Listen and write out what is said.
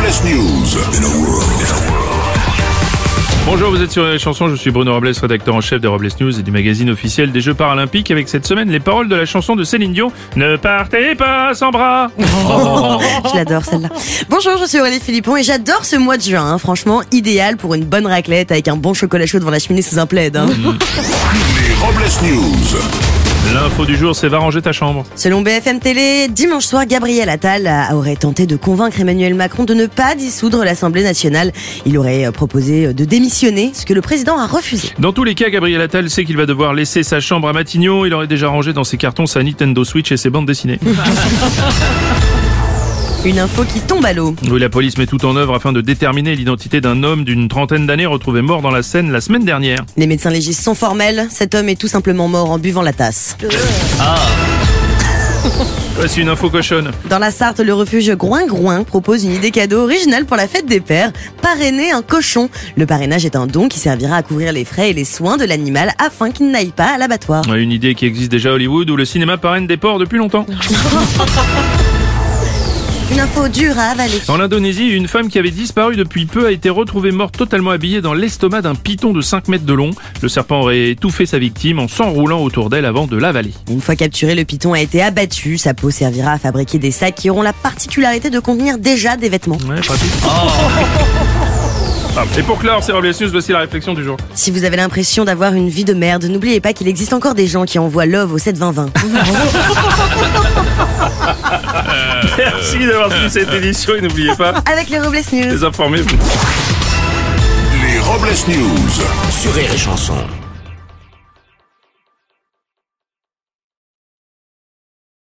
News. Bonjour, vous êtes sur les chansons, je suis Bruno Robles, rédacteur en chef des Robles News et du magazine officiel des Jeux Paralympiques, avec cette semaine les paroles de la chanson de Céline Dion, Ne partez pas sans bras. Je l'adore celle-là. Bonjour, je suis Aurélie Philippon et j'adore ce mois de juin. Franchement, idéal pour une bonne raclette avec un bon chocolat chaud devant la cheminée sous un plaid. Les Robles News. L'info du jour, c'est va ranger ta chambre. Selon BFM Télé, dimanche soir, Gabriel Attal aurait tenté de convaincre Emmanuel Macron de ne pas dissoudre l'Assemblée nationale. Il aurait proposé de démissionner, ce que le président a refusé. Dans tous les cas, Gabriel Attal sait qu'il va devoir laisser sa chambre à Matignon. Il aurait déjà rangé dans ses cartons sa Nintendo Switch et ses bandes dessinées. Une info qui tombe à l'eau. Oui, la police met tout en œuvre afin de déterminer l'identité d'un homme d'une trentaine d'années retrouvé mort dans la Seine la semaine dernière. Les médecins légistes sont formels. Cet homme est tout simplement mort en buvant la tasse. Voici une info cochonne. Dans la Sarthe, le refuge Groin-Groin propose une idée cadeau originale pour la fête des pères. Parrainer un cochon. Le parrainage est un don qui servira à couvrir les frais et les soins de l'animal afin qu'il n'aille pas à l'abattoir. Une idée qui existe déjà à Hollywood où le cinéma parraine des porcs depuis longtemps. Une info dure à avaler. En Indonésie, une femme qui avait disparu depuis peu a été retrouvée morte totalement habillée dans l'estomac d'un python de 5 mètres de long. Le serpent aurait étouffé sa victime en s'enroulant autour d'elle avant de l'avaler. Une fois capturé, le python a été abattu. Sa peau servira à fabriquer des sacs qui auront la particularité de contenir déjà des vêtements. Ouais, pratique. Et pour clore, c'est Robles News, voici la réflexion du jour. Si vous avez l'impression d'avoir une vie de merde, n'oubliez pas qu'il existe encore des gens qui envoient love au 72020. Merci d'avoir suivi cette édition et n'oubliez pas, Avec les Robles News. désinformez-vous. Les Robles News sur Rire et Chanson.